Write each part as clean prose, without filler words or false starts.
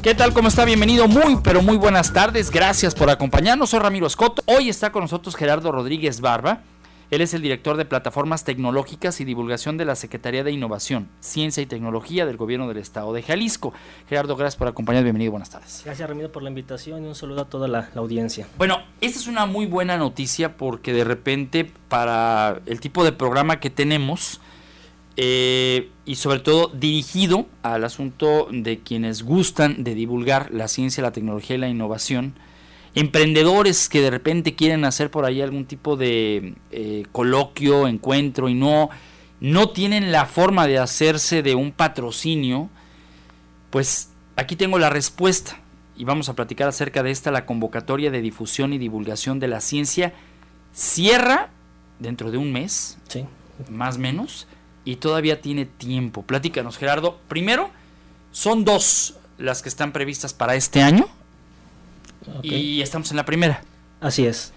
¿Qué tal? ¿Cómo está? Bienvenido. Pero muy buenas tardes. Gracias por acompañarnos. Soy Ramiro Escoto. Hoy está con nosotros Gerardo Rodríguez Barba. Él es el director de Plataformas Tecnológicas y Divulgación de la Secretaría de Innovación, Ciencia y Tecnología del Gobierno del Estado de Jalisco. Gerardo, gracias por acompañarnos. Bienvenido. Buenas tardes. Gracias, Ramiro, por la invitación y un saludo a toda la audiencia. Bueno, esta es una muy buena noticia porque de repente para el tipo de programa que tenemos y sobre todo dirigido al asunto de quienes gustan de divulgar la ciencia, la tecnología y la innovación, emprendedores que de repente quieren hacer por ahí algún tipo de coloquio, encuentro y no tienen la forma de hacerse de un patrocinio, pues aquí tengo la respuesta y vamos a platicar acerca de esta. La convocatoria de difusión y divulgación de la ciencia cierra dentro de un mes, sí, más o menos, y todavía tiene tiempo. Platícanos, Gerardo. Primero, son 2 las que están previstas para este año. Okay. Y estamos en la primera. Así es.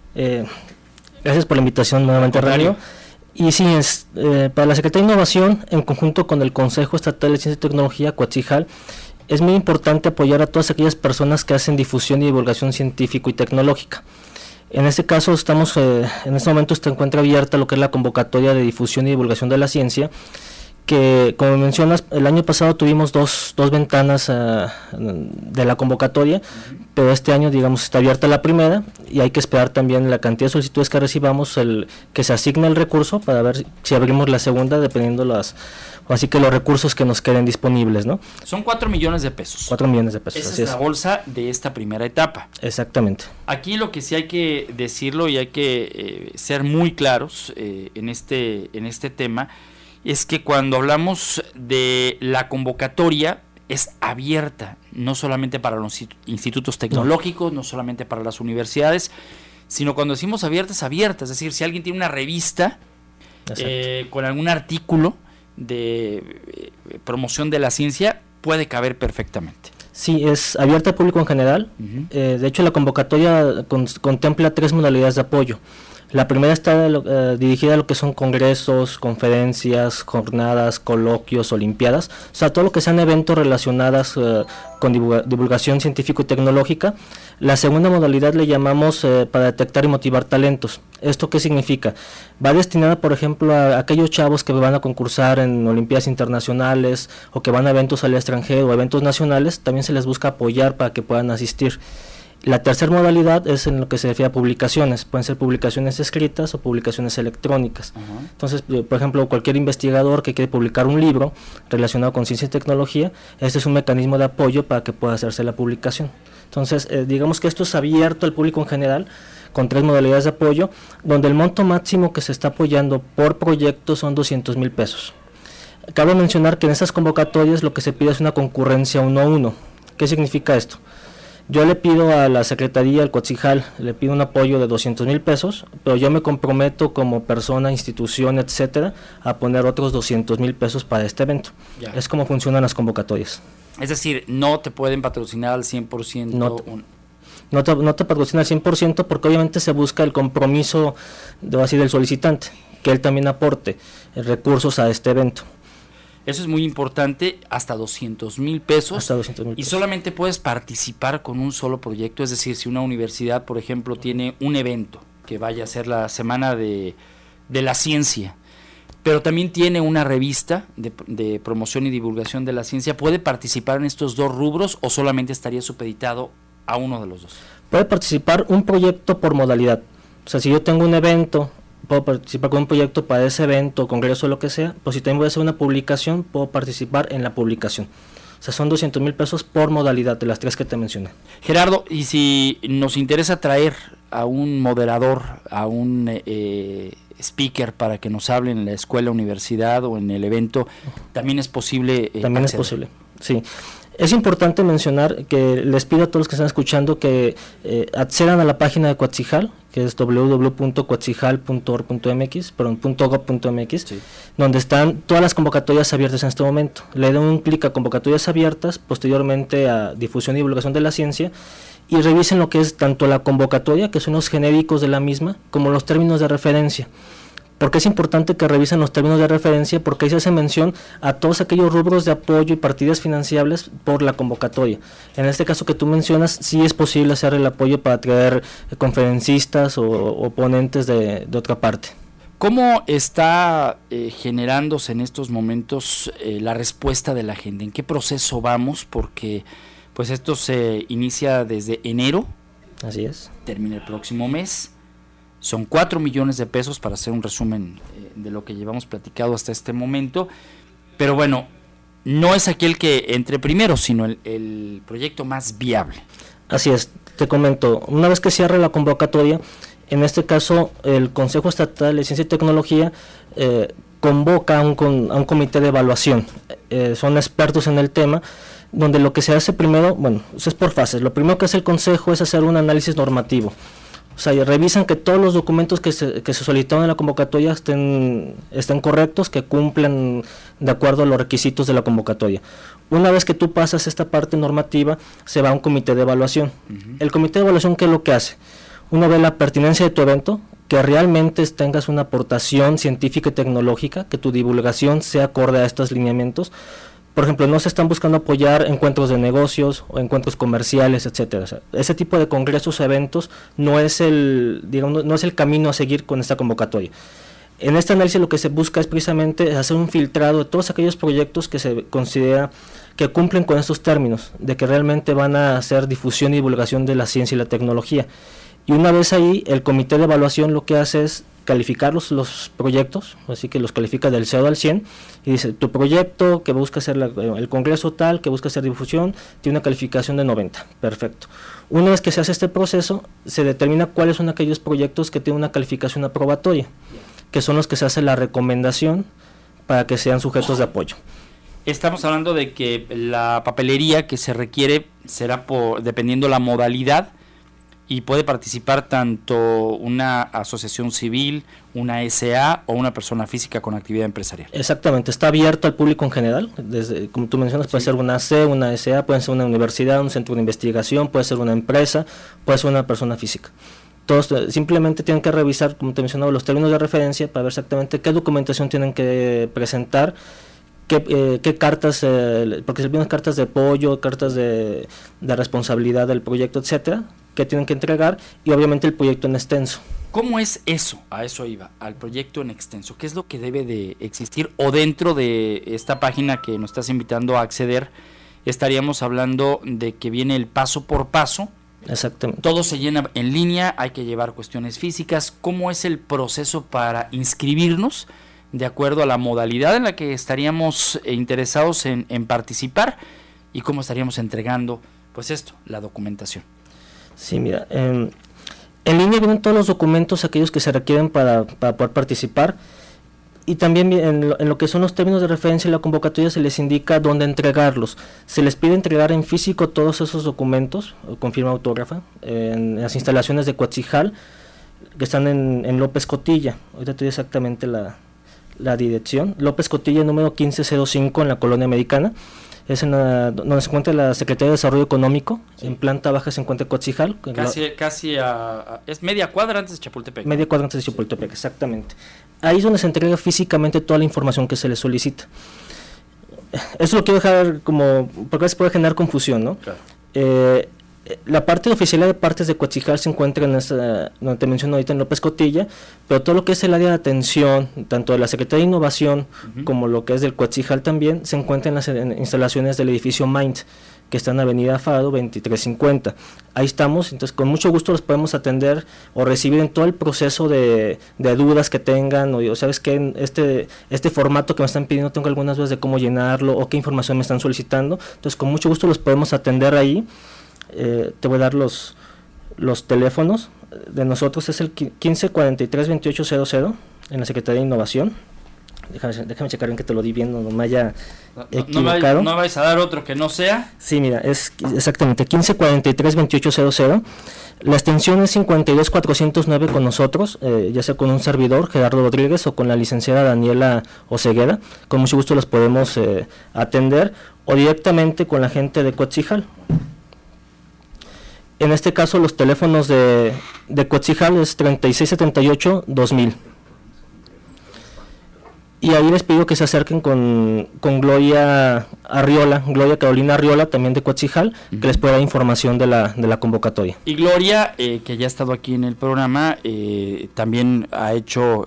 Gracias por la invitación nuevamente, Radio. Y sí, para la Secretaría de Innovación, en conjunto con el Consejo Estatal de Ciencia y Tecnología, Coatzijal, es muy importante apoyar a todas aquellas personas que hacen difusión y divulgación científico y tecnológica. En este caso, en este momento se encuentra abierta lo que es la convocatoria de difusión y divulgación de la ciencia, que, como mencionas, el año pasado tuvimos dos ventanas de la convocatoria, pero este año, digamos, está abierta la primera y hay que esperar también la cantidad de solicitudes que recibamos, que se asigne el recurso para ver si abrimos la segunda, dependiendo los recursos que nos queden disponibles, ¿no? Son 4 millones de pesos. 4 millones de pesos. Esa es la bolsa de esta primera etapa. Exactamente. Aquí lo que sí hay que decirlo y hay que ser muy claros en este tema, es que cuando hablamos de la convocatoria es abierta, no solamente para los institutos tecnológicos, no solamente para las universidades, sino cuando decimos abierta, es abierta. Es decir, si alguien tiene una revista con algún artículo de promoción de la ciencia, puede caber perfectamente. Sí, es abierta al público en general. De hecho, la convocatoria contempla 3 modalidades de apoyo. La primera está dirigida a lo que son congresos, conferencias, jornadas, coloquios, olimpiadas, o sea, todo lo que sean eventos relacionados con divulgación científico y tecnológica. La segunda modalidad le llamamos para detectar y motivar talentos. ¿Esto qué significa? Va destinada, por ejemplo, a aquellos chavos que van a concursar en olimpiadas internacionales o que van a eventos al extranjero o eventos nacionales. También se les busca apoyar para que puedan asistir. La tercera modalidad es en lo que se refiere a publicaciones. Pueden ser publicaciones escritas o publicaciones electrónicas. Entonces, por ejemplo, cualquier investigador que quiere publicar un libro relacionado con ciencia y tecnología, este es un mecanismo de apoyo para que pueda hacerse la publicación. Entonces, digamos que esto es abierto al público en general, con 3 modalidades de apoyo, donde el monto máximo que se está apoyando por proyecto son 200,000 pesos. Cabe mencionar que en esas convocatorias lo que se pide es una concurrencia 1 a 1. ¿Qué significa esto? Yo le pido a la Secretaría, al Coatzijal, le pido un apoyo de 200,000 pesos, pero yo me comprometo como persona, institución, etcétera, a poner otros 200,000 pesos para este evento. Ya. Es como funcionan las convocatorias. Es decir, no te pueden patrocinar al 100%. No te patrocina al 100% porque obviamente se busca el compromiso del solicitante, que él también aporte recursos a este evento. Eso es muy importante, hasta 200,000 pesos. Hasta 200,000 pesos. Y solamente puedes participar con un solo proyecto. Es decir, si una universidad, por ejemplo, tiene un evento que vaya a ser la Semana de la Ciencia, pero también tiene una revista de promoción y divulgación de la ciencia, ¿puede participar en estos 2 rubros o solamente estaría supeditado a uno de los 2? Puede participar un proyecto por modalidad. O sea, si yo tengo un evento, puedo participar con un proyecto para ese evento, congreso, lo que sea, pues si también voy a hacer una publicación, puedo participar en la publicación. O sea, son 200,000 pesos por modalidad de las 3 que te mencioné. Gerardo, y si nos interesa traer a un moderador, a un speaker para que nos hable en la escuela, universidad o en el evento, ¿también es posible? También es posible, sí. Es importante mencionar que les pido a todos los que están escuchando que accedan a la página de Coatzijal, que es www.coatzijal.gov.mx, sí, donde están todas las convocatorias abiertas en este momento. Le dan un clic a convocatorias abiertas, posteriormente a difusión y divulgación de la ciencia, y revisen lo que es tanto la convocatoria, que son los genéricos de la misma, como los términos de referencia. ¿Por qué es importante que revisen los términos de referencia? Porque ahí se hace mención a todos aquellos rubros de apoyo y partidas financiables por la convocatoria. En este caso que tú mencionas, sí es posible hacer el apoyo para traer conferencistas o ponentes de otra parte. ¿Cómo está generándose en estos momentos la respuesta de la gente? ¿En qué proceso vamos? Porque pues esto se inicia desde enero. Así es. Termina el próximo mes. Son 4 millones de pesos para hacer un resumen de lo que llevamos platicado hasta este momento. Pero bueno, no es aquel que entre primero, sino el proyecto más viable. Así es, te comento. Una vez que cierre la convocatoria, en este caso el Consejo Estatal de Ciencia y Tecnología convoca a un comité de evaluación. Son expertos en el tema, donde lo que se hace primero, bueno, es por fases. Lo primero que hace el Consejo es hacer un análisis normativo. O sea, revisan que todos los documentos que se solicitaron en la convocatoria estén correctos, que cumplan de acuerdo a los requisitos de la convocatoria. Una vez que tú pasas esta parte normativa, se va a un comité de evaluación. Uh-huh. El comité de evaluación, ¿qué es lo que hace? Uno ve la pertinencia de tu evento, que realmente tengas una aportación científica y tecnológica, que tu divulgación sea acorde a estos lineamientos. Por ejemplo, no se están buscando apoyar encuentros de negocios o encuentros comerciales, etcétera. O sea, ese tipo de congresos o eventos no es el camino a seguir con esta convocatoria. En este análisis lo que se busca es precisamente hacer un filtrado de todos aquellos proyectos que se considera que cumplen con estos términos, de que realmente van a hacer difusión y divulgación de la ciencia y la tecnología. Y una vez ahí, el comité de evaluación lo que hace es calificar los proyectos, así que los califica del 0 al 100, y dice, tu proyecto que busca hacer el congreso tal, que busca hacer difusión, tiene una calificación de 90, perfecto. Una vez que se hace este proceso, se determina cuáles son aquellos proyectos que tienen una calificación aprobatoria, que son los que se hace la recomendación para que sean sujetos de apoyo. Estamos hablando de que la papelería que se requiere será dependiendo la modalidad, y puede participar tanto una asociación civil, una SA o una persona física con actividad empresarial. Exactamente, está abierto al público en general, como tú mencionas, puede ser una AC, una SA, puede ser una universidad, un centro de investigación, puede ser una empresa, puede ser una persona física. Todos simplemente tienen que revisar, como te mencionaba, los términos de referencia para ver exactamente qué documentación tienen que presentar, qué cartas, porque se piden cartas de apoyo, cartas de responsabilidad del proyecto, etcétera, que tienen que entregar, y obviamente el proyecto en extenso. ¿Cómo es eso? A eso iba, al proyecto en extenso. ¿Qué es lo que debe de existir? O dentro de esta página que nos estás invitando a acceder, estaríamos hablando de que viene el paso por paso. Exactamente. Todo se llena en línea, hay que llevar cuestiones físicas. ¿Cómo es el proceso para inscribirnos de acuerdo a la modalidad en la que estaríamos interesados en participar? ¿Y cómo estaríamos entregando, pues esto, la documentación? Sí, mira, en línea vienen todos los documentos, aquellos que se requieren para poder participar, y también en lo que son los términos de referencia en la convocatoria se les indica dónde entregarlos. Se les pide entregar en físico todos esos documentos, con firma autógrafa, en las instalaciones de Coatzijal, que están en López Cotilla. Ahorita te doy exactamente la dirección. López Cotilla, número 1505, en la Colonia Americana. Es donde se encuentra la Secretaría de Desarrollo Económico, sí. En planta baja se encuentra Coatzijal. Casi es media cuadra antes de Chapultepec. Media cuadra antes de Chapultepec, exactamente. Ahí es donde se entrega físicamente toda la información que se le solicita. Eso lo quiero dejar como, porque a veces puede generar confusión, ¿no? Claro. La parte oficial de partes de Coatzijal se encuentra en esa, donde te menciono ahorita, en López Cotilla, pero todo lo que es el área de atención, tanto de la Secretaría de Innovación como lo que es del Coatzijal también, se encuentra en las instalaciones del edificio Mind, que está en Avenida Faro 2350. Ahí estamos, entonces con mucho gusto los podemos atender o recibir en todo el proceso de dudas que tengan, o sabes que este formato que me están pidiendo tengo algunas dudas de cómo llenarlo o qué información me están solicitando, entonces con mucho gusto los podemos atender ahí. Te voy a dar los teléfonos de nosotros, es el 1543-2800 en la Secretaría de Innovación. Déjame checar bien que te lo di bien, no me haya equivocado. No vais a dar otro que no sea. Sí, mira, es exactamente 1543-2800. La extensión es 52409 con nosotros, ya sea con un servidor, Gerardo Rodríguez, o con la licenciada Daniela Oseguera. Con mucho gusto los podemos atender, o directamente con la gente de Coatzijal. En este caso los teléfonos de Coatzijal es 3678-2000. Y ahí les pido que se acerquen con Gloria Carolina Arriola, también de Coatzijal, que les pueda dar información de la convocatoria. Y Gloria, que ya ha estado aquí en el programa, también ha hecho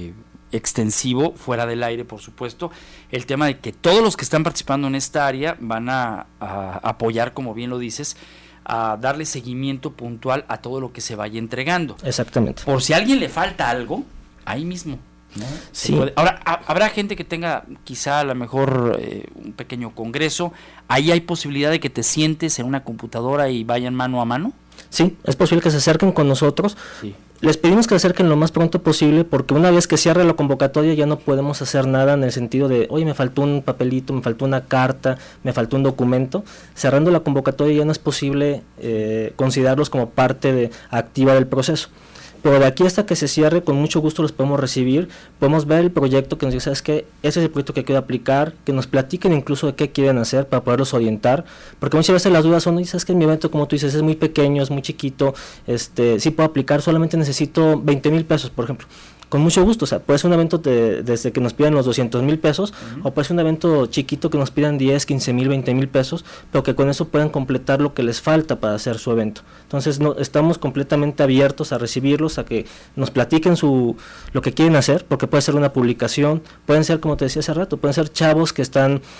extensivo, fuera del aire por supuesto, el tema de que todos los que están participando en esta área van a apoyar, como bien lo dices, a darle seguimiento puntual a todo lo que se vaya entregando. Exactamente. Por si a alguien le falta algo, ahí mismo, ¿no? Sí. Ahora, habrá gente que tenga quizá a lo mejor un pequeño congreso, ahí hay posibilidad de que te sientes en una computadora y vayan mano a mano. Sí, es posible que se acerquen con nosotros. Sí. Les pedimos que se acerquen lo más pronto posible, porque una vez que cierre la convocatoria ya no podemos hacer nada en el sentido de, oye, me faltó un papelito, me faltó una carta, me faltó un documento. Cerrando la convocatoria ya no es posible considerarlos como parte activa del proceso. Pero de aquí hasta que se cierre, con mucho gusto los podemos recibir, podemos ver el proyecto, que nos diga, ¿sabes qué? Ese es el proyecto que quiero aplicar, que nos platiquen incluso de qué quieren hacer para poderlos orientar, porque muchas veces las dudas son, ¿sabes qué? Mi evento, como tú dices, es muy pequeño, es muy chiquito, sí puedo aplicar, solamente necesito 20,000 pesos, por ejemplo. Con mucho gusto, o sea, puede ser un evento desde que nos pidan los 200,000 pesos, o puede ser un evento chiquito que nos pidan 10, 15,000, 20,000 pesos, pero que con eso puedan completar lo que les falta para hacer su evento. Entonces estamos completamente abiertos a recibirlos, a que nos platiquen lo que quieren hacer, porque puede ser una publicación, pueden ser, como te decía hace rato, pueden ser chavos que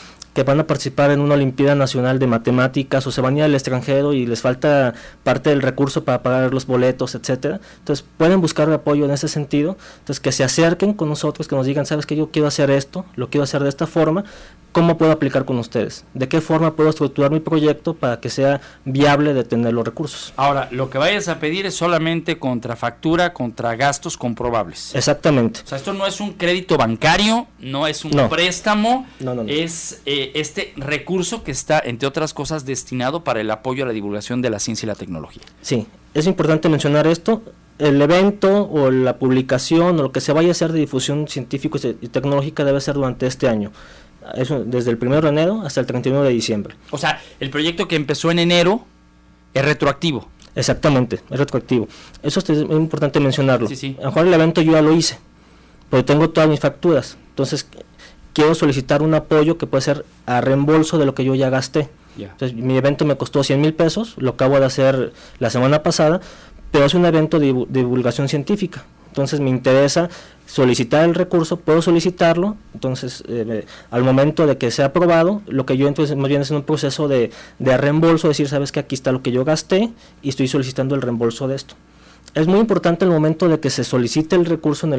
van a participar en una Olimpiada Nacional de Matemáticas, o se van a ir al extranjero y les falta parte del recurso para pagar los boletos, etcétera. Entonces pueden buscar apoyo en ese sentido. Entonces que se acerquen con nosotros, que nos digan, sabes que yo quiero hacer esto, lo quiero hacer de esta forma, ¿cómo puedo aplicar con ustedes? ¿De qué forma puedo estructurar mi proyecto para que sea viable de tener los recursos? Ahora, lo que vayas a pedir es solamente contra factura, contra gastos comprobables. Exactamente. O sea, esto no es un crédito bancario, no es un préstamo, es este recurso que está, entre otras cosas, destinado para el apoyo a la divulgación de la ciencia y la tecnología. Sí, es importante mencionar esto. El evento o la publicación o lo que se vaya a hacer de difusión científica y tecnológica debe ser durante este año. Eso, desde el 1 de enero hasta el 31 de diciembre. O sea, el proyecto que empezó en enero es retroactivo. Exactamente, es retroactivo. Eso es muy importante mencionarlo. Sí. A lo mejor el evento yo ya lo hice, pero tengo todas mis facturas. Entonces, quiero solicitar un apoyo que puede ser a reembolso de lo que yo ya gasté. Yeah. Entonces, mi evento me costó 100,000 pesos, lo acabo de hacer la semana pasada, pero es un evento de divulgación científica. Entonces me interesa solicitar el recurso, puedo solicitarlo, entonces al momento de que sea aprobado, lo que yo entonces más bien es un proceso de reembolso, decir, sabes que aquí está lo que yo gasté y estoy solicitando el reembolso de esto. Es muy importante el momento de que se solicite el recurso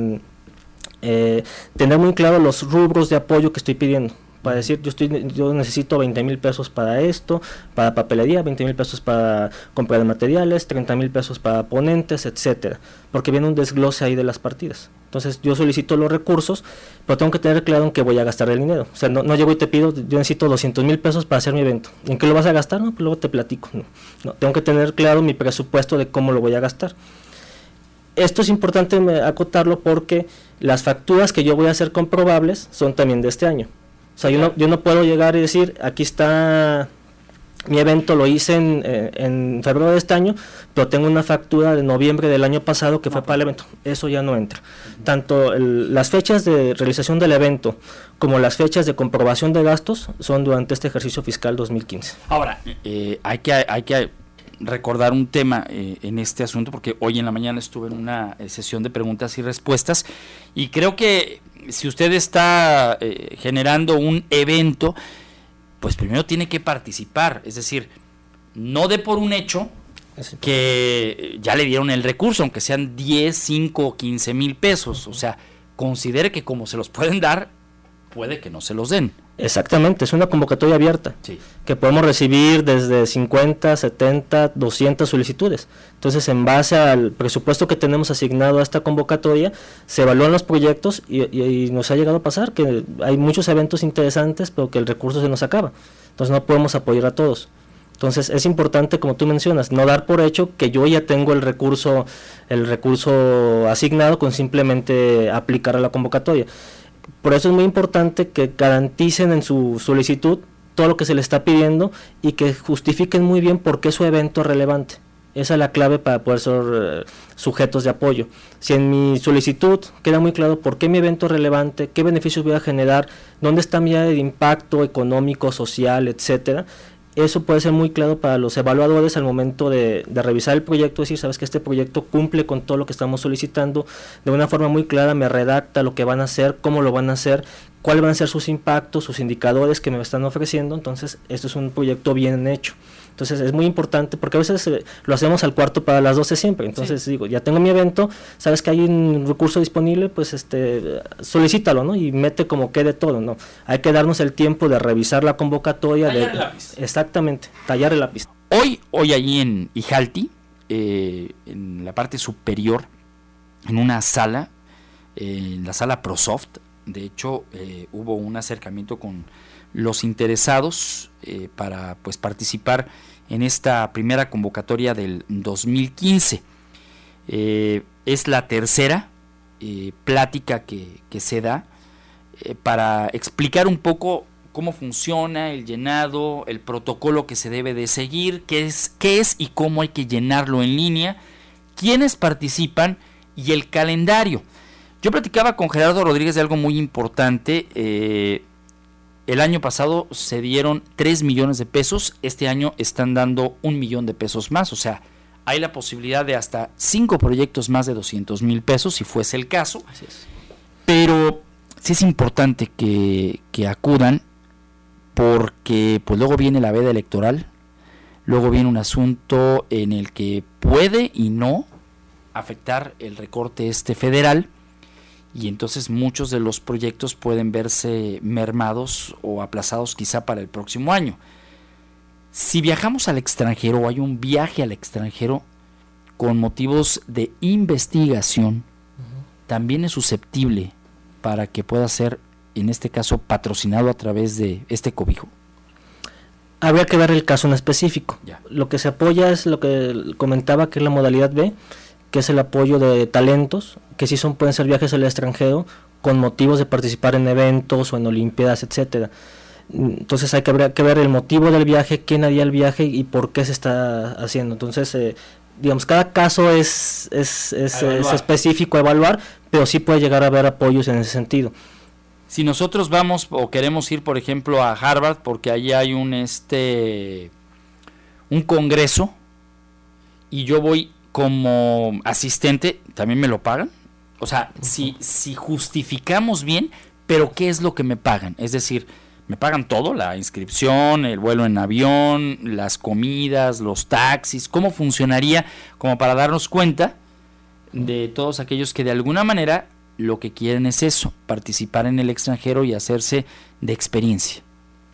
tener muy claro los rubros de apoyo que estoy pidiendo. Para decir, yo necesito 20,000 pesos para esto, para papelería, 20,000 pesos para compra de materiales, 30,000 pesos para ponentes, etcétera, porque viene un desglose ahí de las partidas. Entonces yo solicito los recursos, pero tengo que tener claro en qué voy a gastar el dinero. O sea, no llego y te pido, yo necesito 200,000 pesos para hacer mi evento. ¿En qué lo vas a gastar? No, pues luego te platico. No, tengo que tener claro mi presupuesto de cómo lo voy a gastar. Esto es importante acotarlo porque las facturas que yo voy a hacer comprobables son también de este año. O sea, yo no puedo llegar y decir, aquí está mi evento, lo hice en febrero de este año, pero tengo una factura de noviembre del año pasado que fue para el evento. Eso ya no entra. Tanto las fechas de realización del evento como las fechas de comprobación de gastos son durante este ejercicio fiscal 2015. Ahora, hay que recordar un tema en este asunto, porque hoy en la mañana estuve en una sesión de preguntas y respuestas, y creo que si usted está generando un evento, pues primero tiene que participar, es decir, no dé por un hecho que ya le dieron el recurso, aunque sean 10, 5 o 15,000 pesos, o sea, considere que como se los pueden dar, puede que no se los den. Exactamente, es una convocatoria abierta, sí, que podemos recibir desde 50, 70, 200 solicitudes. Entonces, en base al presupuesto que tenemos asignado a esta convocatoria, se evalúan los proyectos y nos ha llegado a pasar que hay muchos eventos interesantes, pero que el recurso se nos acaba. Entonces, no podemos apoyar a todos. Entonces, es importante, como tú mencionas, no dar por hecho que yo ya tengo el recurso asignado con simplemente aplicar a la convocatoria. Por eso es muy importante que garanticen en su solicitud todo lo que se les está pidiendo y que justifiquen muy bien por qué su evento es relevante. Esa es la clave para poder ser sujetos de apoyo. Si en mi solicitud queda muy claro por qué mi evento es relevante, qué beneficios voy a generar, dónde está mi área de impacto económico, social, etcétera, eso puede ser muy claro para los evaluadores al momento de revisar el proyecto, decir, sabes que este proyecto cumple con todo lo que estamos solicitando, de una forma muy clara me redacta lo que van a hacer, cómo lo van a hacer, cuáles van a ser sus impactos, sus indicadores que me están ofreciendo. Entonces esto es un proyecto bien hecho. Entonces es muy importante porque a veces lo hacemos al cuarto para las 12 siempre. Entonces digo, ya tengo mi evento, sabes que hay un recurso disponible, pues solicítalo, ¿no? Y mete como quede todo, ¿no? Hay que darnos el tiempo de revisar la convocatoria. Tallar el lápiz. Exactamente, tallar el lápiz. Hoy allí en Ijalti, en la parte superior, en una sala, en la sala ProSoft, de hecho hubo un acercamiento con los interesados para pues participar en esta primera convocatoria del 2015. Es la tercera plática que se da para explicar un poco cómo funciona el llenado, el protocolo que se debe de seguir, qué es y cómo hay que llenarlo en línea, quiénes participan y el calendario. Yo platicaba con Gerardo Rodríguez de algo muy importante. El año pasado se dieron 3 millones de pesos, este año están dando 1 millón de pesos más, o sea, hay la posibilidad de hasta 5 proyectos más de 200,000 pesos, si fuese el caso. Así es. Pero sí es importante que acudan, porque pues luego viene la veda electoral, luego viene un asunto en el que puede y no afectar el recorte federal, y entonces muchos de los proyectos pueden verse mermados o aplazados quizá para el próximo año. Si viajamos al extranjero o hay un viaje al extranjero con motivos de investigación, también es susceptible para que pueda ser, en este caso, patrocinado a través de este cobijo. Habría que ver el caso en específico. Ya. Lo que se apoya es lo que comentaba, que es la modalidad B, que es el apoyo de talentos, que sí pueden ser viajes al extranjero con motivos de participar en eventos o en olimpiadas, etcétera. Entonces habría que ver el motivo del viaje, quién haría el viaje y por qué se está haciendo. Entonces, digamos, cada caso es específico a evaluar, pero sí puede llegar a haber apoyos en ese sentido. Si nosotros vamos o queremos ir, por ejemplo, a Harvard, porque allí hay un congreso, y yo voy como asistente, ¿también me lo pagan? O sea, si justificamos bien, pero ¿qué es lo que me pagan? Es decir, ¿me pagan todo? La inscripción, el vuelo en avión, las comidas, los taxis. ¿Cómo funcionaría? Como para darnos cuenta de todos aquellos que de alguna manera lo que quieren es eso, participar en el extranjero y hacerse de experiencia.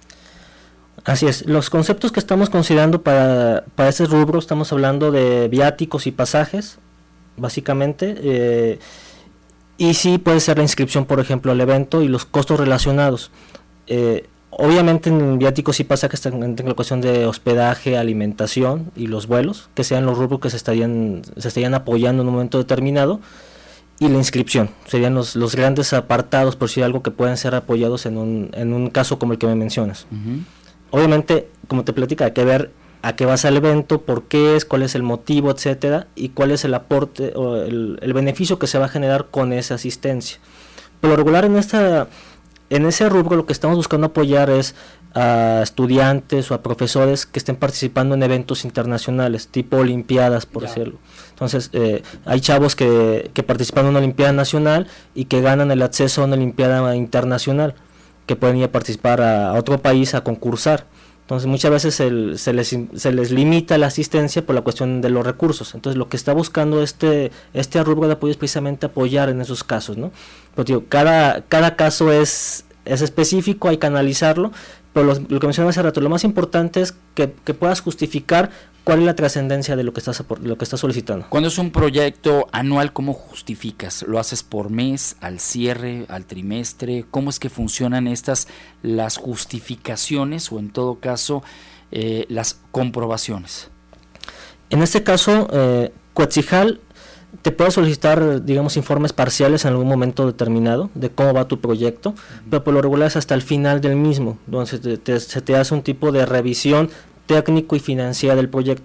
Así es, los conceptos que estamos considerando para ese rubro, estamos hablando de viáticos y pasajes, básicamente, y sí puede ser la inscripción, por ejemplo, al evento y los costos relacionados. Obviamente en viáticos y pasajes tengo la cuestión de hospedaje, alimentación y los vuelos, que sean los rubros que se estarían apoyando en un momento determinado, y la inscripción, serían los grandes apartados, por si algo que pueden ser apoyados en un caso como el que me mencionas. Uh-huh. Obviamente, como te platica, hay que ver a qué vas al evento, por qué es, cuál es el motivo, etcétera, y cuál es el aporte o el beneficio que se va a generar con esa asistencia. Por lo regular en ese rubro lo que estamos buscando apoyar es a estudiantes o a profesores que estén participando en eventos internacionales, tipo olimpiadas, por decirlo. Entonces, hay chavos que participan en una olimpiada nacional y que ganan el acceso a una olimpiada internacional, que pueden ir a participar a otro país a concursar. Entonces muchas veces se les limita la asistencia por la cuestión de los recursos. Entonces lo que está buscando este rubro de apoyo es precisamente apoyar en esos casos, ¿no? Pero digo, cada caso es específico, hay que analizarlo, pero lo que mencioné hace rato, lo más importante es que puedas justificar cuál es la trascendencia de lo que estás solicitando. Cuando es un proyecto anual, ¿cómo justificas? ¿Lo haces por mes, al cierre, al trimestre? ¿Cómo es que funcionan las justificaciones o en todo caso las comprobaciones? En este caso, Coetzijal te puede solicitar, digamos, informes parciales en algún momento determinado de cómo va tu proyecto, pero por lo regular es hasta el final del mismo, donde se te hace un tipo de revisión técnico y financiera del proyecto.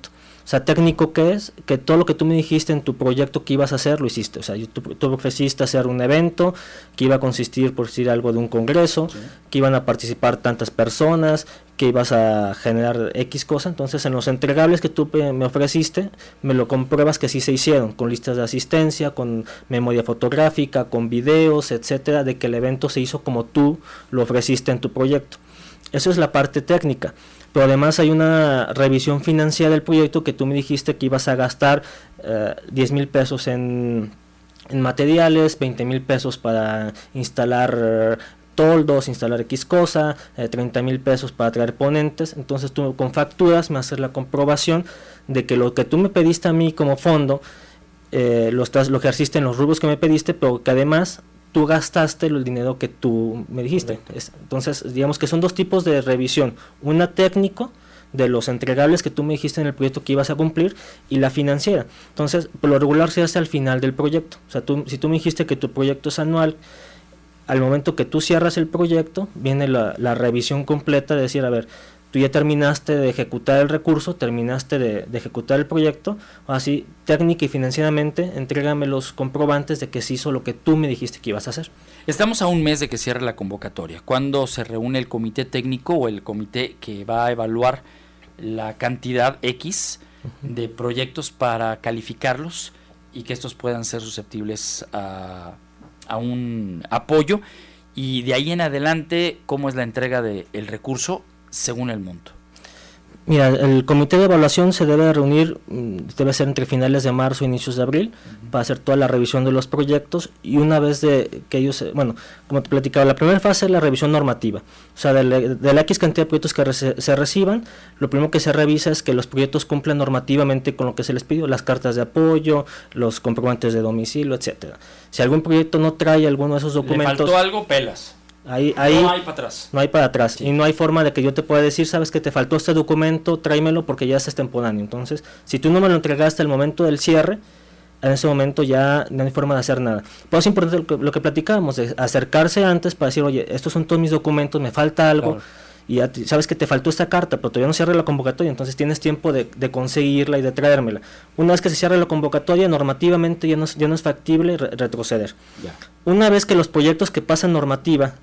O sea, técnico, ¿qué es? Que todo lo que tú me dijiste en tu proyecto que ibas a hacer, lo hiciste. O sea, tú ofreciste hacer un evento que iba a consistir, por decir algo, de un congreso, sí, que iban a participar tantas personas, que ibas a generar X cosa. Entonces, en los entregables que tú me ofreciste, me lo compruebas que sí se hicieron, con listas de asistencia, con memoria fotográfica, con videos, etcétera, de que el evento se hizo como tú lo ofreciste en tu proyecto. Eso es la parte técnica. Pero además hay una revisión financiera del proyecto que tú me dijiste que ibas a gastar 10,000 pesos en materiales, 20,000 pesos para instalar toldos, instalar X cosa, 30,000 pesos para traer ponentes. Entonces tú con facturas me haces la comprobación de que lo que tú me pediste a mí como fondo lo ejerciste en los rubros que me pediste, pero que además tú gastaste el dinero que tú me dijiste. Entonces, digamos que son dos tipos de revisión. Una técnico, de los entregables que tú me dijiste en el proyecto que ibas a cumplir, y la financiera. Entonces, por lo regular se hace al final del proyecto. O sea, si tú me dijiste que tu proyecto es anual, al momento que tú cierras el proyecto, viene la revisión completa de decir, a ver, tú ya terminaste de ejecutar el recurso, terminaste de ejecutar el proyecto, así técnica y financieramente, entrégame los comprobantes de que se hizo lo que tú me dijiste que ibas a hacer. Estamos a un mes de que cierre la convocatoria. ¿Cuándo se reúne el comité técnico o el comité que va a evaluar la cantidad X de proyectos para calificarlos y que estos puedan ser susceptibles a un apoyo? Y de ahí en adelante, ¿cómo es la entrega del recurso según el monto? Mira, el comité de evaluación se debe reunir, debe ser entre finales de marzo e inicios de abril, para hacer toda la revisión de los proyectos, y una vez de que ellos, bueno, como te platicaba, la primera fase es la revisión normativa. O sea, de la X cantidad de proyectos que se reciban, lo primero que se revisa es que los proyectos cumplan normativamente con lo que se les pidió, las cartas de apoyo, los comprobantes de domicilio, etcétera. Si algún proyecto no trae alguno de esos documentos... ¿Le faltó algo? Pelas. Ahí no hay para atrás. No hay para atrás. Sí. Y no hay forma de que yo te pueda decir, sabes que te faltó este documento, tráemelo porque ya es extemporáneo. Entonces, si tú no me lo entregaste al momento del cierre, en ese momento ya no hay forma de hacer nada. Por eso es importante lo que platicábamos, de acercarse antes para decir, oye, estos son todos mis documentos, me falta algo, claro, y ya sabes que te faltó esta carta, pero todavía no cierre la convocatoria, entonces tienes tiempo de conseguirla y de traérmela. Una vez que se cierre la convocatoria, normativamente ya no es factible retroceder. Ya. Una vez que los proyectos que pasan normativa,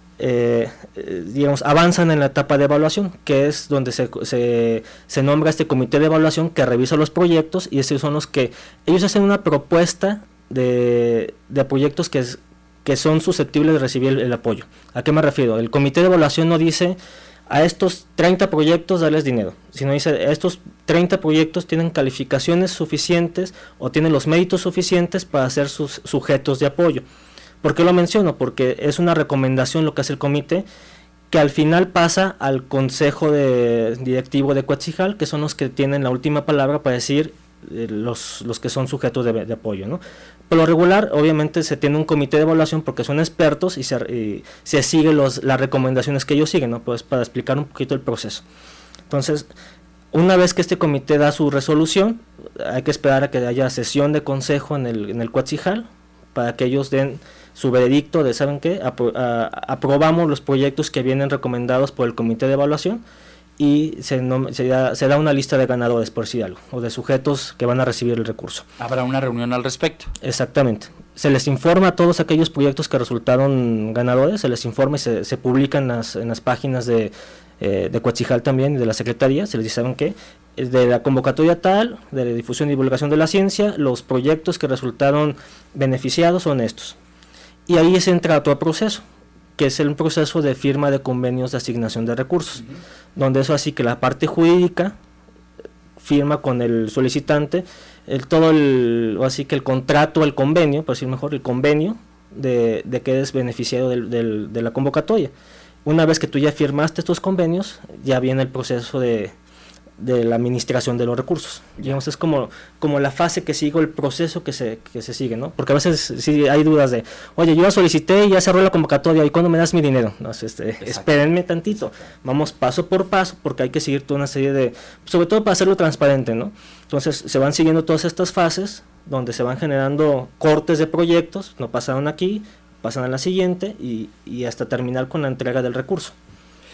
digamos, avanzan en la etapa de evaluación, que es donde se nombra este comité de evaluación que revisa los proyectos, y esos son los que ellos hacen una propuesta de proyectos que son susceptibles de recibir el apoyo. ¿A qué me refiero? El comité de evaluación no dice a estos 30 proyectos darles dinero, sino dice estos 30 proyectos tienen calificaciones suficientes o tienen los méritos suficientes para ser sus sujetos de apoyo. ¿Por qué lo menciono? Porque es una recomendación lo que hace el comité, que al final pasa al consejo directivo de Quetzijal, que son los que tienen la última palabra para decir los que son sujetos de apoyo, ¿no? Por lo regular, obviamente, se tiene un comité de evaluación porque son expertos y se sigue las recomendaciones que ellos siguen, ¿no? Pues para explicar un poquito el proceso. Entonces, una vez que este comité da su resolución, hay que esperar a que haya sesión de consejo en el Quetzijal para que ellos den su veredicto de, ¿saben qué? Aprobamos los proyectos que vienen recomendados por el comité de evaluación, y se da una lista de ganadores, por decir algo, o de sujetos que van a recibir el recurso. ¿Habrá una reunión al respecto? Exactamente. Se les informa a todos aquellos proyectos que resultaron ganadores, se les informa y se publica en las páginas de Quetzijal también, y de la Secretaría. Se les dice, ¿saben qué? De la convocatoria tal, de la difusión y divulgación de la ciencia, los proyectos que resultaron beneficiados son estos. Y ahí se entra otro proceso, que es el proceso de firma de convenios de asignación de recursos, donde eso así que la parte jurídica firma con el solicitante así que el contrato, el convenio, por decir mejor, el convenio de que eres beneficiario de la convocatoria. Una vez que tú ya firmaste estos convenios, ya viene el proceso de la administración de los recursos. Digamos, es como la fase que sigue, el proceso que se sigue, ¿no? Porque a veces sí hay dudas de, oye, yo ya solicité y ya cerró la convocatoria, ¿y cuándo me das mi dinero? No, espérenme tantito, vamos paso por paso, porque hay que seguir toda una serie sobre todo para hacerlo transparente, ¿no? Entonces se van siguiendo todas estas fases, donde se van generando cortes de proyectos, no pasaron aquí, pasan a la siguiente, y hasta terminar con la entrega del recurso.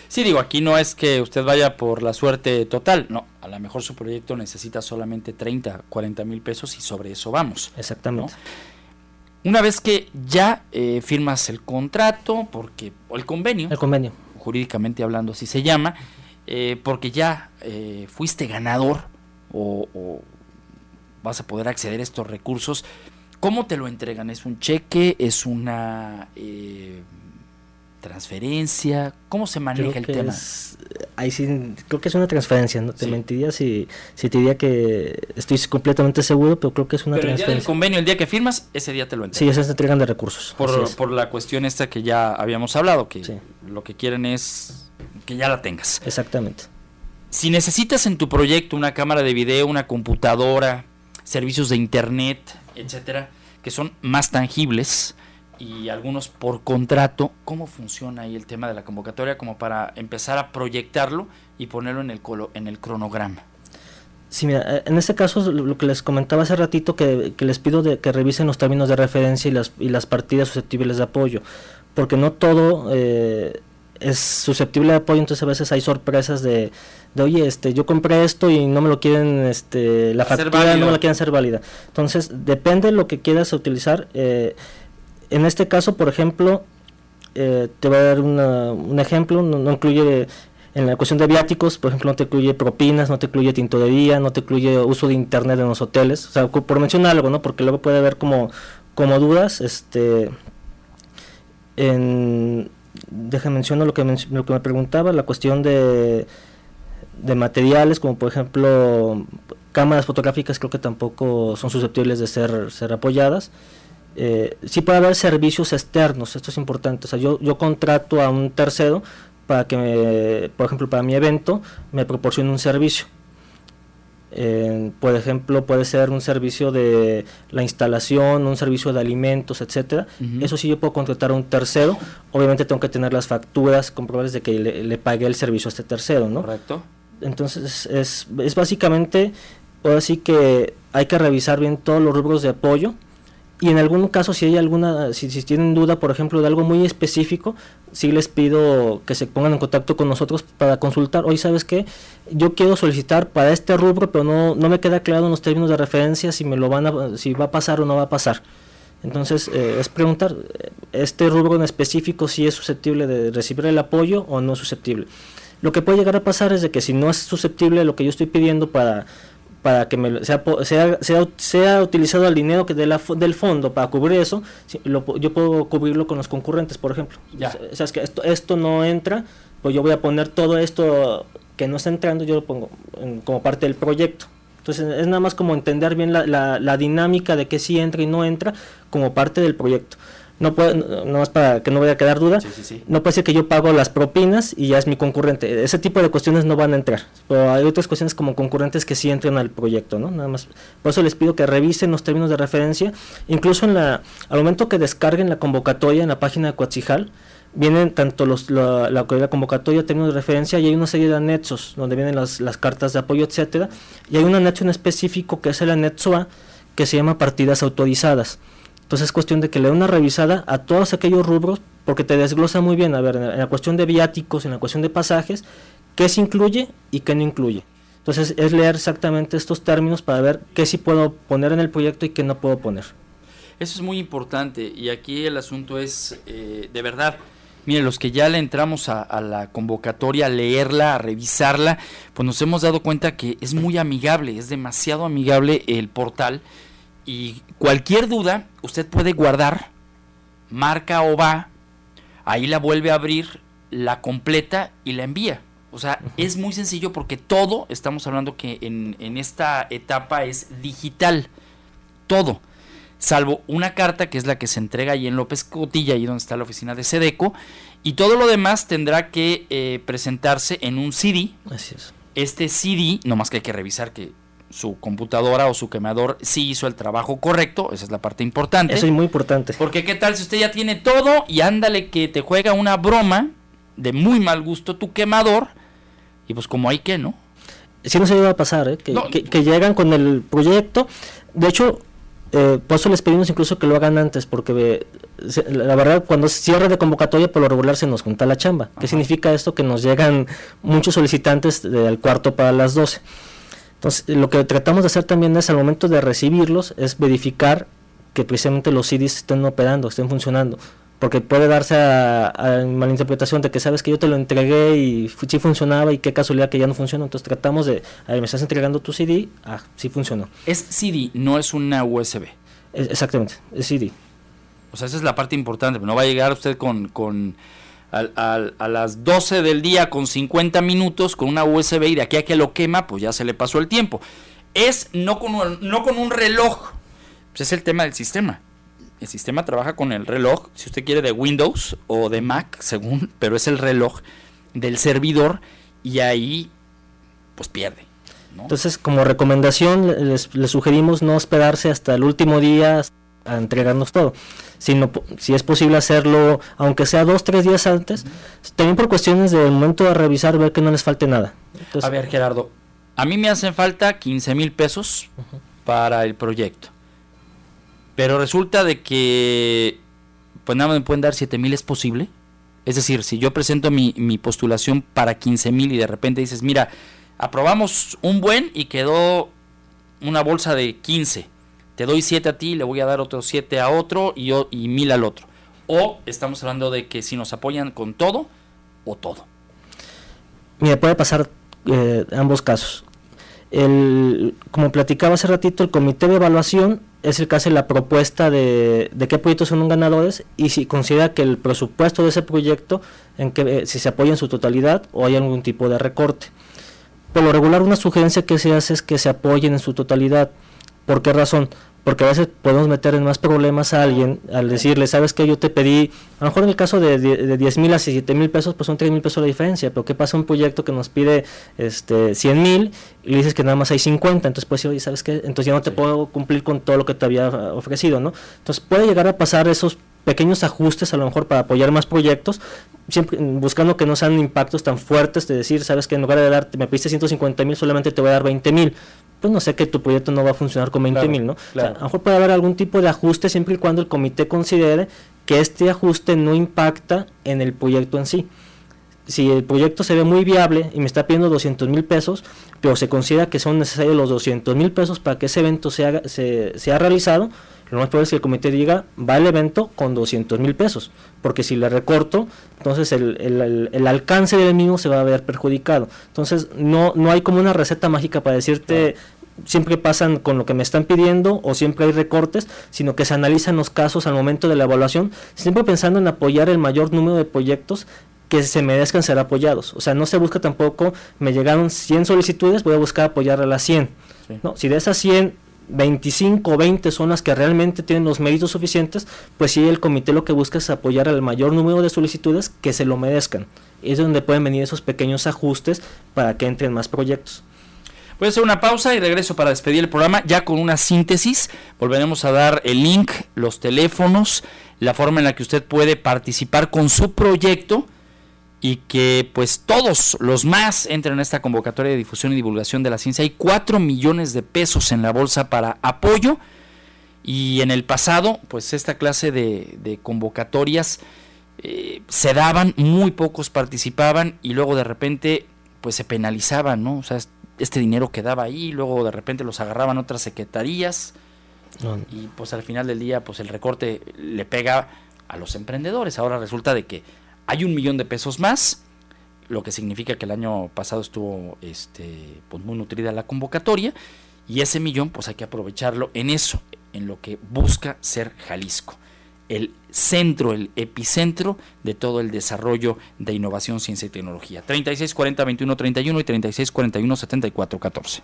Sí, digo, aquí no es que usted vaya por la suerte total, no, a lo mejor su proyecto necesita solamente 30, 40 mil pesos y sobre eso vamos. Exactamente. ¿No? Una vez que ya firmas el contrato, o el convenio, jurídicamente hablando así se llama, porque ya fuiste ganador o vas a poder acceder a estos recursos, ¿cómo te lo entregan? ¿Es un cheque? ¿Es una transferencia? ¿Cómo se maneja el tema? Ahí sí, creo que es una transferencia, no te mentiría si te diría que estoy completamente seguro, pero creo que es una transferencia. El día del convenio, el día que firmas, ese día te lo entregan. Sí, esa es la entrega de recursos. Por la cuestión esta que ya habíamos hablado, que lo que quieren es que ya la tengas. Exactamente. Si necesitas en tu proyecto una cámara de video, una computadora, servicios de internet, etcétera, que son más tangibles y algunos por contrato, ¿cómo funciona ahí el tema de la convocatoria como para empezar a proyectarlo y ponerlo en el cronograma? Sí, mira, en este caso lo que les comentaba hace ratito, que les pido que revisen los términos de referencia y las partidas susceptibles de apoyo, porque no todo es susceptible de apoyo, entonces a veces hay sorpresas de oye, yo compré esto y no me lo quieren, la factura no me la quieren hacer válida. Entonces, depende de lo que quieras utilizar. En este caso, por ejemplo, te voy a dar un ejemplo, no incluye, en la cuestión de viáticos, por ejemplo, no te incluye propinas, no te incluye tintorería, no te incluye uso de internet en los hoteles, o sea, por mencionar algo, ¿no? Porque luego puede haber como dudas, déjame mencionar lo que me preguntaba, la cuestión de materiales, como por ejemplo cámaras fotográficas, creo que tampoco son susceptibles de ser apoyadas. Sí puede haber servicios externos, esto es importante, o sea, yo contrato a un tercero para que, por ejemplo, para mi evento, me proporcione un servicio. Por ejemplo, puede ser un servicio de la instalación, un servicio de alimentos, etcétera. Eso sí, yo puedo contratar a un tercero. Obviamente tengo que tener las facturas comprobables de que le pagué el servicio a este tercero, ¿no? Correcto. Entonces es básicamente, ahora sí que hay que revisar bien todos los rubros de apoyo. Y en algún caso, si hay si tienen duda, por ejemplo, de algo muy específico, sí les pido que se pongan en contacto con nosotros para consultar. Oye, ¿sabes qué? Yo quiero solicitar para este rubro, pero no me queda claro en los términos de referencia si si va a pasar o no va a pasar. Entonces, es preguntar, ¿este rubro en específico si es susceptible de recibir el apoyo o no es susceptible? Lo que puede llegar a pasar es de que si no es susceptible lo que yo estoy pidiendo para que sea utilizado el dinero del fondo para cubrir eso, yo puedo cubrirlo con los concurrentes, por ejemplo. O sea, es que esto no entra, pues yo voy a poner todo esto que no está entrando, yo lo pongo como parte del proyecto. Entonces es nada más como entender bien la dinámica de que sí entra y no entra como parte del proyecto. No más para que no vaya a quedar duda, no puede ser que yo pago las propinas y ya es mi concurrente. Ese tipo de cuestiones no van a entrar, pero hay otras cuestiones como concurrentes que sí entran al proyecto, ¿no? Nada más. Por eso les pido que revisen los términos de referencia, incluso al momento que descarguen la convocatoria en la página de Coatzijal, vienen tanto la convocatoria, términos de referencia, y hay una serie de anexos donde vienen las cartas de apoyo, etcétera, y hay un anexo en específico que es el anexo A, que se llama partidas autorizadas. Entonces es cuestión de que le dé una revisada a todos aquellos rubros, porque te desglosa muy bien, a ver, en la cuestión de viáticos, en la cuestión de pasajes, qué se incluye y qué no incluye. Entonces es leer exactamente estos términos para ver qué sí puedo poner en el proyecto y qué no puedo poner. Eso es muy importante, y aquí el asunto es, de verdad, mire, los que ya le entramos a la convocatoria, a leerla, a revisarla, pues nos hemos dado cuenta que es muy amigable, es demasiado amigable el portal. Y cualquier duda, usted puede guardar, marca o va, ahí la vuelve a abrir, la completa y la envía. O sea, es muy sencillo porque todo, estamos hablando que en esta etapa es digital, todo, salvo una carta que es la que se entrega ahí en López Cotilla, ahí donde está la oficina de SEDECO, y todo lo demás tendrá que presentarse en un CD. Así es. Este CD, nomás que hay que revisar que su computadora o su quemador sí hizo el trabajo correcto, esa es la parte importante. Eso es muy importante. Porque qué tal si usted ya tiene todo y ándale que te juega una broma de muy mal gusto tu quemador, y pues como hay que, ¿no? Sí, no se iba a pasar, que llegan con el proyecto. De hecho, Por eso les pedimos incluso que lo hagan antes, porque la verdad, cuando es cierre de convocatoria, por lo regular se nos junta la chamba. ¿Qué significa esto? Que nos llegan muchos solicitantes al cuarto para las 12. Entonces, lo que tratamos de hacer también es, al momento de recibirlos, es verificar que precisamente los CDs estén operando, estén funcionando. Porque puede darse a malinterpretación de que sabes que yo te lo entregué y sí funcionaba y qué casualidad que ya no funciona. Entonces tratamos de, me estás entregando tu CD, sí funcionó. Es CD, no es una USB. Exactamente, es CD. O sea, esa es la parte importante. No va a llegar usted a las 12 del día con 50 minutos con una USB y de aquí a que lo quema, pues ya se le pasó el tiempo. Es no con un reloj. Pues es el tema del sistema. El sistema trabaja con el reloj, si usted quiere, de Windows o de Mac, según, pero es el reloj del servidor y ahí pues pierde, ¿no? Entonces, como recomendación, les sugerimos no esperarse hasta el último día a entregarnos todo, sino si es posible hacerlo, aunque sea 2-3 días antes, también por cuestiones del momento de revisar, ver que no les falte nada. Entonces, a ver, Gerardo, a mí me hacen falta 15,000 pesos para el proyecto. Pero resulta de que pues nada más me pueden dar 7,000, ¿es posible? Es decir, si yo presento mi postulación para 15,000 y de repente dices, mira, aprobamos un buen y quedó una bolsa de 15, te doy 7 a ti, le voy a dar otros 7 a otro y 1,000 al otro. O estamos hablando de que si nos apoyan con todo o todo. Mira, puede pasar ambos casos. Como platicaba hace ratito, el comité de evaluación es el que hace la propuesta de qué proyectos son ganadores y si considera que el presupuesto de ese proyecto, si se apoya en su totalidad o hay algún tipo de recorte. Por lo regular, una sugerencia que se hace es que se apoyen en su totalidad. ¿Por qué razón? Porque a veces podemos meter en más problemas a alguien al decirle, ¿sabes qué? Yo te pedí, a lo mejor en el caso de 10,000 a 7,000 pesos, pues son 3,000 pesos la diferencia, pero ¿qué pasa un proyecto que nos pide 100,000 y le dices que nada más hay 50? Entonces pues, oye, ¿sabes qué? Entonces ya no te puedo cumplir con todo lo que te había ofrecido, ¿no? Entonces puede llegar a pasar esos pequeños ajustes a lo mejor para apoyar más proyectos, siempre buscando que no sean impactos tan fuertes de decir, ¿sabes qué? En lugar de darte, me pediste 150,000, solamente te voy a dar 20,000. Pues no sé, que tu proyecto no va a funcionar con 20,000, ¿no? Claro. O sea, a lo mejor puede haber algún tipo de ajuste siempre y cuando el comité considere que este ajuste no impacta en el proyecto en sí. Si el proyecto se ve muy viable y me está pidiendo 200,000 pesos, pero se considera que son necesarios los 200,000 pesos para que ese evento sea realizado, lo más probable es que el comité diga, va el evento con 200,000 pesos, porque si le recorto, entonces el alcance del mismo se va a ver perjudicado. Entonces no hay como una receta mágica para decirte, siempre pasan con lo que me están pidiendo o siempre hay recortes, sino que se analizan los casos al momento de la evaluación, siempre pensando en apoyar el mayor número de proyectos que se merezcan ser apoyados. O sea, no se busca tampoco, me llegaron 100 solicitudes, voy a buscar apoyar a las 100. Sí. No, si de esas 100, 25 o 20 son las que realmente tienen los méritos suficientes, pues sí, el comité lo que busca es apoyar al mayor número de solicitudes que se lo merezcan. Es donde pueden venir esos pequeños ajustes para que entren más proyectos. Voy a hacer una pausa y regreso para despedir el programa ya con una síntesis. Volveremos a dar el link, los teléfonos, la forma en la que usted puede participar con su proyecto y que pues todos los más entren en esta convocatoria de difusión y divulgación de la ciencia. Hay 4 millones de pesos en la bolsa para apoyo y en el pasado pues esta clase de convocatorias se daban, muy pocos participaban y luego de repente pues se penalizaban, ¿no? O sea, este dinero quedaba ahí, luego de repente los agarraban otras secretarías y pues al final del día pues el recorte le pega a los emprendedores. Ahora resulta de que hay 1 millón de pesos más, lo que significa que el año pasado estuvo pues muy nutrida la convocatoria y ese millón pues hay que aprovecharlo en eso, en lo que busca ser Jalisco, el centro, el epicentro de todo el desarrollo de innovación, ciencia y tecnología. 36 40 21 31 y 36 41 74 14.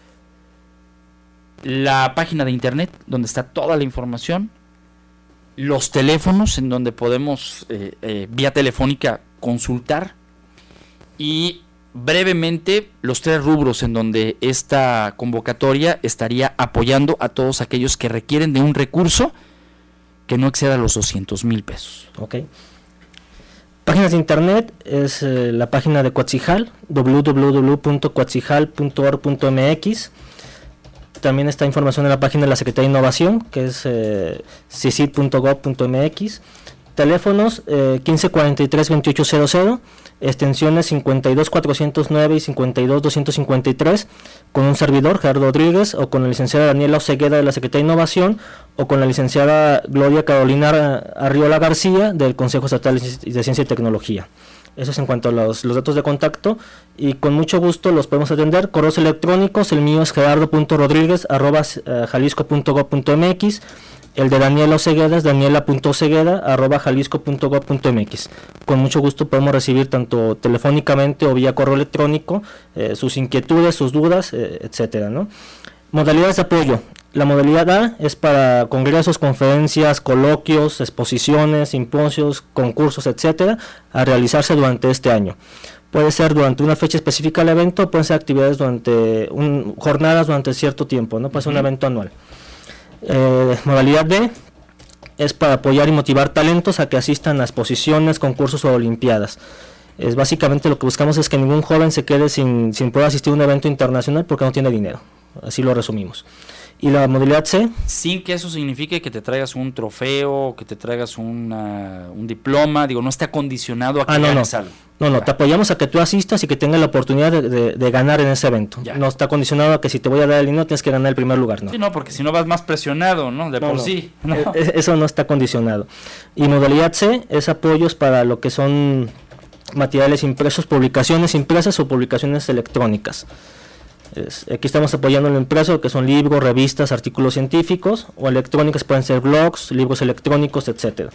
La página de internet donde está toda la información, los teléfonos en donde podemos vía telefónica consultar y brevemente los 3 rubros en donde esta convocatoria estaría apoyando a todos aquellos que requieren de un recurso que no exceda los 200,000 pesos. Ok. Páginas de internet es la página de Coatzijal, www.coatzijal.org.mx. También está información en la página de la Secretaría de Innovación, que es cicit.gov.mx. Teléfonos 1543-2800, extensiones 52409 y 52253, con un servidor, Gerardo Rodríguez, o con la licenciada Daniela Osegueda de la Secretaría de Innovación, o con la licenciada Gloria Carolina Arriola García del Consejo Estatal de Ciencia y Tecnología. Eso es en cuanto a los datos de contacto, y con mucho gusto los podemos atender. Correos electrónicos, el mío es gerardo.rodriguez@jalisco.gov.mx, el de Daniela Osegueda es daniela.osegueda@jalisco.gov.mx. Con mucho gusto podemos recibir tanto telefónicamente o vía correo electrónico sus inquietudes, sus dudas, etcétera, ¿no? Modalidades de apoyo. La modalidad A es para congresos, conferencias, coloquios, exposiciones, simposios, concursos, etcétera, a realizarse durante este año. Puede ser durante una fecha específica del evento, pueden ser actividades durante jornadas durante cierto tiempo, ¿no? Puede ser un evento anual. Modalidad B es para apoyar y motivar talentos a que asistan a exposiciones, concursos o olimpiadas. Básicamente lo que buscamos es que ningún joven se quede sin poder asistir a un evento internacional porque no tiene dinero. Así lo resumimos. Y la modalidad C, sin que eso signifique que te traigas un trofeo, que te traigas un diploma, digo, no está condicionado a que ganes algo. No, te apoyamos a que tú asistas y que tengas la oportunidad de ganar en ese evento. Ya. No está condicionado a que si te voy a dar el dinero tienes que ganar el primer lugar, ¿no? Sí, no, porque si no vas más presionado, ¿no? Sí. No. Eso no está condicionado. Y modalidad C es apoyos para lo que son materiales impresos, publicaciones impresas o publicaciones electrónicas. Aquí estamos apoyando lo impreso, que son libros, revistas, artículos científicos, o electrónicas pueden ser blogs, libros electrónicos, etcétera.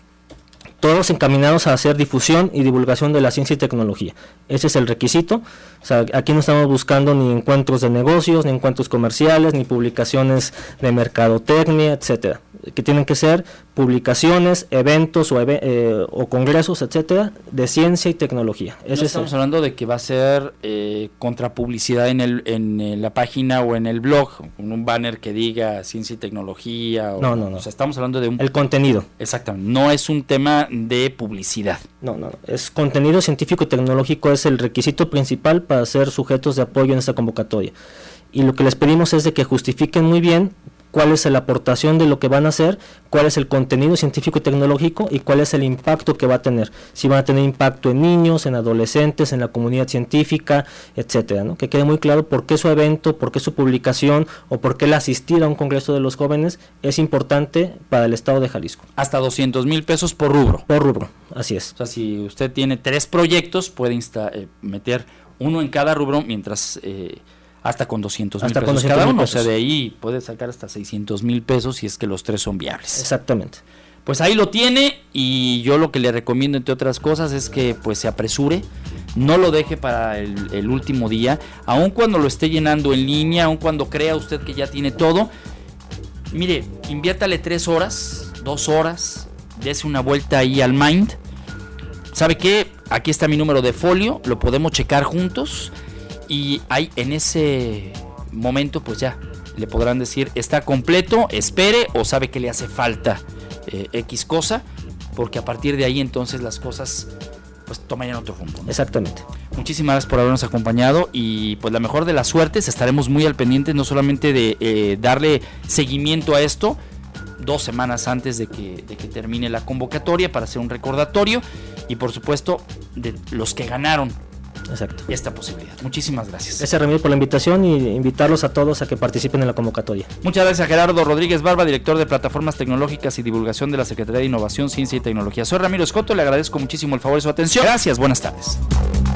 Todos encaminados a hacer difusión y divulgación de la ciencia y tecnología. Ese es el requisito. O sea, aquí no estamos buscando ni encuentros de negocios, ni encuentros comerciales, ni publicaciones de mercadotecnia, etcétera. Que tienen que ser publicaciones, eventos o congresos, etcétera, de ciencia y tecnología. No estamos hablando de que va a ser contrapublicidad en la página o en el blog, con un banner que diga ciencia y tecnología. No. O sea, estamos hablando de el contenido. Exactamente. No es un tema de publicidad. No. Es contenido científico y tecnológico, es el requisito principal para ser sujetos de apoyo en esta convocatoria. Y lo que les pedimos es de que justifiquen muy bien cuál es la aportación de lo que van a hacer, cuál es el contenido científico y tecnológico y cuál es el impacto que va a tener. Si van a tener impacto en niños, en adolescentes, en la comunidad científica, etcétera, ¿no? Que quede muy claro por qué su evento, por qué su publicación o por qué el asistir a un congreso de los jóvenes es importante para el estado de Jalisco. Hasta 200,000 pesos por rubro. Por rubro, así es. O sea, si usted tiene 3 proyectos, puede meter uno en cada rubro, mientras hasta con 200,000 pesos cada uno. O sea, de ahí puede sacar hasta 600,000 pesos si es que los 3 son viables. Exactamente. Pues ahí lo tiene, y yo lo que le recomiendo, entre otras cosas, es que pues se apresure, no lo deje para el último día, aun cuando lo esté llenando en línea, aun cuando crea usted que ya tiene todo. Mire, inviértale 3 horas, 2 horas, dése una vuelta ahí al Mind. ¿Sabe qué? Aquí está mi número de folio, lo podemos checar juntos. Y ahí en ese momento pues ya le podrán decir está completo, espere, o sabe que le hace falta X cosa, porque a partir de ahí entonces las cosas pues toman otro rumbo, ¿no? Exactamente. Muchísimas gracias por habernos acompañado, y pues la mejor de las suertes. Estaremos muy al pendiente no solamente de darle seguimiento a esto 2 semanas antes de que termine la convocatoria, para hacer un recordatorio, y por supuesto de los que ganaron esta posibilidad. Muchísimas gracias. Gracias, Ramiro, por la invitación, y invitarlos a todos a que participen en la convocatoria. Muchas gracias a Gerardo Rodríguez Barba, director de Plataformas Tecnológicas y Divulgación de la Secretaría de Innovación, Ciencia y Tecnología. Soy Ramiro Escoto, le agradezco muchísimo el favor de su atención. Gracias, buenas tardes.